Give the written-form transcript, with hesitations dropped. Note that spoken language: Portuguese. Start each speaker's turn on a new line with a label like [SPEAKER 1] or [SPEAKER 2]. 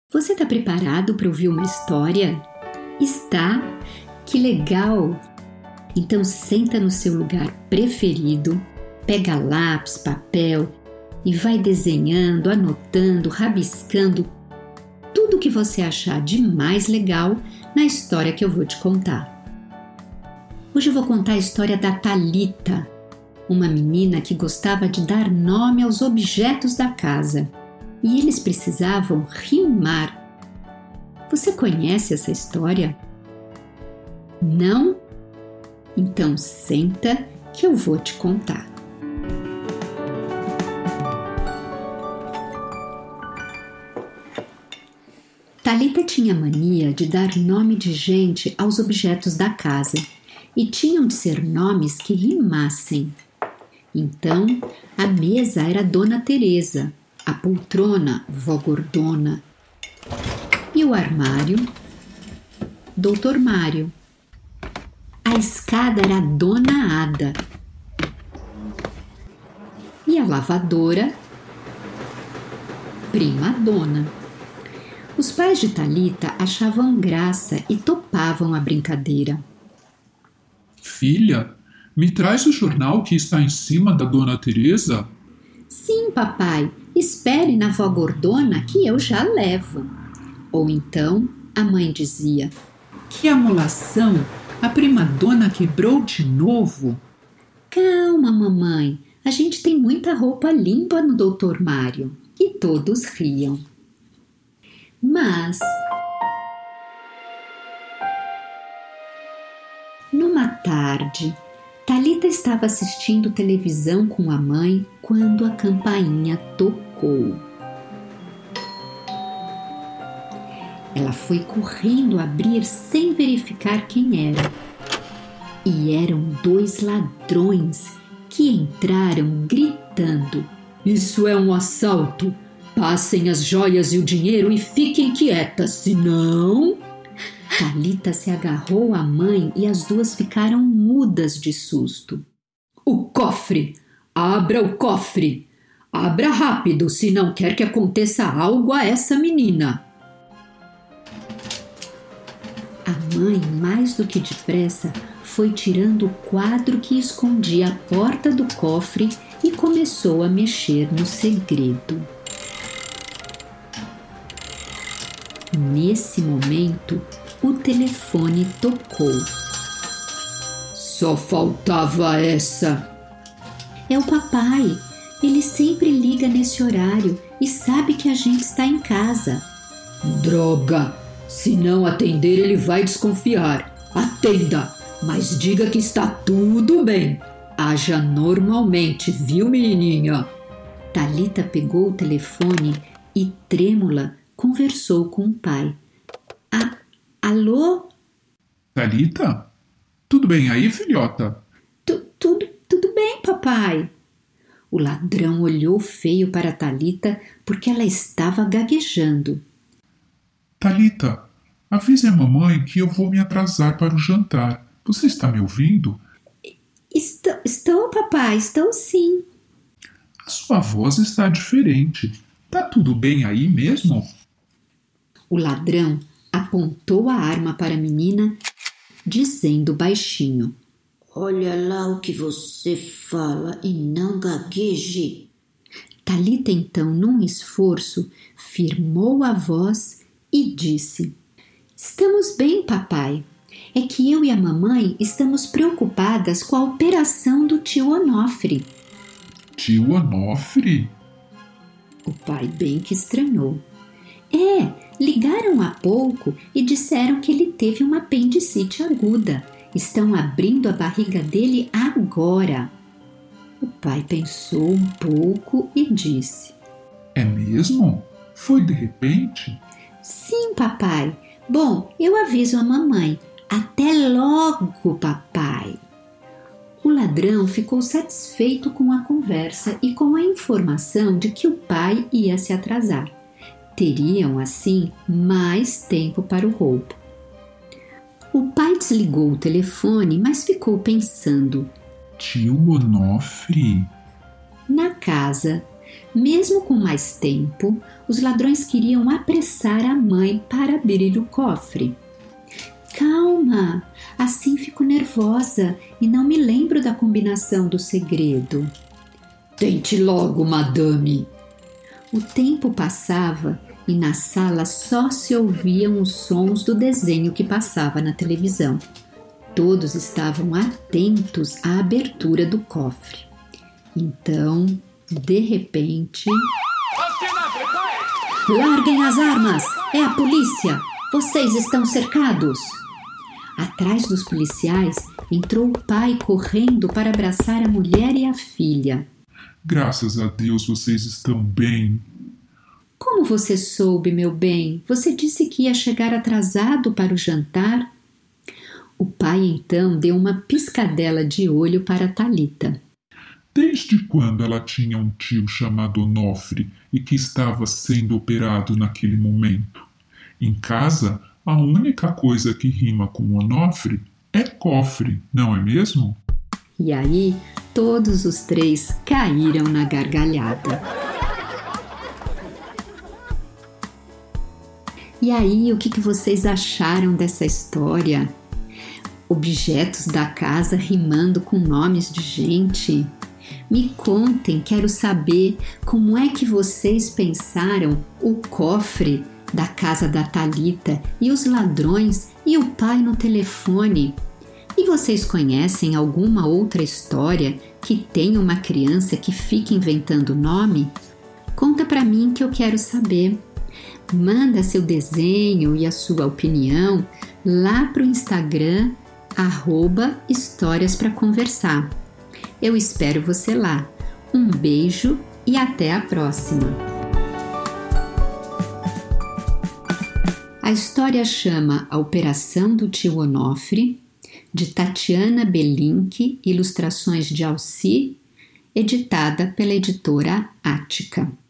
[SPEAKER 1] Você está preparado para ouvir uma história? Está? Que legal! Então senta no seu lugar preferido, pega lápis, papel e vai desenhando, anotando, rabiscando tudo o que você achar de mais legal na história que eu vou te contar. Hoje eu vou contar a história da Thalita, uma menina que gostava de dar nome aos objetos da casa. E eles precisavam rimar. Você conhece essa história? Não? Então senta que eu vou te contar. Thalita tinha mania de dar nome de gente aos objetos da casa e tinham de ser nomes que rimassem. Então, a mesa era Dona Teresa, a poltrona, Vó Gordona, e o armário, Doutor Mário. A escada era Dona Ada e a lavadora, Prima Dona. Os pais de Thalita achavam graça e topavam a brincadeira.
[SPEAKER 2] Filha, me traz o jornal que está em cima da Dona Teresa?
[SPEAKER 1] Sim, papai. Espere na Vó Gordona que eu já levo. Ou então a mãe dizia:
[SPEAKER 3] Que amolação! A prima dona quebrou de novo.
[SPEAKER 1] Calma, mamãe. A gente tem muita roupa limpa no Doutor Mário. E todos riam. Mas numa tarde, Thalita estava assistindo televisão com a mãe quando a campainha tocou. Ela foi correndo abrir sem verificar quem era. E eram 2 ladrões que entraram gritando:
[SPEAKER 4] Isso é um assalto! Passem as joias e o dinheiro e fiquem quietas, senão...
[SPEAKER 1] Thalita se agarrou à mãe e as duas ficaram mudas de susto.
[SPEAKER 4] O cofre! Abra o cofre! Abra rápido, se não quer que aconteça algo a essa menina.
[SPEAKER 1] A mãe, mais do que depressa, foi tirando o quadro que escondia a porta do cofre e começou a mexer no segredo. Nesse momento, o telefone tocou.
[SPEAKER 4] Só faltava essa.
[SPEAKER 1] É o papai. Ele sempre liga nesse horário e sabe que a gente está em casa.
[SPEAKER 4] Droga! Se não atender, ele vai desconfiar. Atenda, mas diga que está tudo bem. Haja normalmente, viu, menininha?
[SPEAKER 1] Thalita pegou o telefone e, trêmula, conversou com o pai. Alô?
[SPEAKER 2] Thalita? Tudo bem aí, filhota?
[SPEAKER 1] Tudo bem, papai. O ladrão olhou feio para Thalita porque ela estava gaguejando.
[SPEAKER 2] Thalita, avise a mamãe que eu vou me atrasar para o jantar. Você está me ouvindo?
[SPEAKER 1] Estou, papai, estou sim.
[SPEAKER 2] A sua voz está diferente. Tá tudo bem aí mesmo?
[SPEAKER 1] O ladrão apontou a arma para a menina, dizendo baixinho:
[SPEAKER 5] Olha lá o que você fala e não gagueje.
[SPEAKER 1] Thalita, então, num esforço, firmou a voz e disse: Estamos bem, papai. É que eu e a mamãe estamos preocupadas com a operação do tio Onofre.
[SPEAKER 2] Tio Onofre?
[SPEAKER 1] O pai bem que estranhou. Ligaram há pouco e disseram que ele teve uma apendicite aguda. Estão abrindo a barriga dele agora. O pai pensou um pouco e disse:
[SPEAKER 2] É mesmo? Foi de repente?
[SPEAKER 1] Sim, papai. Bom, eu aviso a mamãe. Até logo, papai. O ladrão ficou satisfeito com a conversa e com a informação de que o pai ia se atrasar. Teriam, assim, mais tempo para o roubo. O pai desligou o telefone, mas ficou pensando.
[SPEAKER 2] Tio Onofre?
[SPEAKER 1] Na casa, Mesmo com mais tempo, os ladrões queriam apressar a mãe para abrir o cofre. Calma, assim fico nervosa e não me lembro da combinação do segredo.
[SPEAKER 4] Tente logo, madame.
[SPEAKER 1] O tempo passava e na sala só se ouviam os sons do desenho que passava na televisão. Todos estavam atentos à abertura do cofre. Então, de repente... Larguem as armas! É a polícia! Vocês estão cercados! Atrás dos policiais, entrou o pai correndo para abraçar a mulher e a filha.
[SPEAKER 2] Graças a Deus vocês estão bem.
[SPEAKER 1] Como você soube, meu bem? Você disse que ia chegar atrasado para o jantar? O pai então deu uma piscadela de olho para Thalita.
[SPEAKER 2] Desde quando ela tinha um tio chamado Onofre e que estava sendo operado naquele momento? Em casa, a única coisa que rima com Onofre é cofre, não é mesmo?
[SPEAKER 1] E aí, todos os três caíram na gargalhada. E aí, o que vocês acharam dessa história? Objetos da casa rimando com nomes de gente? Me contem, quero saber como é que vocês pensaram o cofre da casa da Thalita e os ladrões e o pai no telefone. E vocês conhecem alguma outra história que tenha uma criança que fique inventando nome? Conta pra mim que eu quero saber. Manda seu desenho e a sua opinião lá pro Instagram @Histórias pra Conversar. Eu espero você lá. Um beijo e até a próxima. A história chama A Operação do Tio Onofre, de Tatiana Belink, ilustrações de Alci, editada pela editora Ática.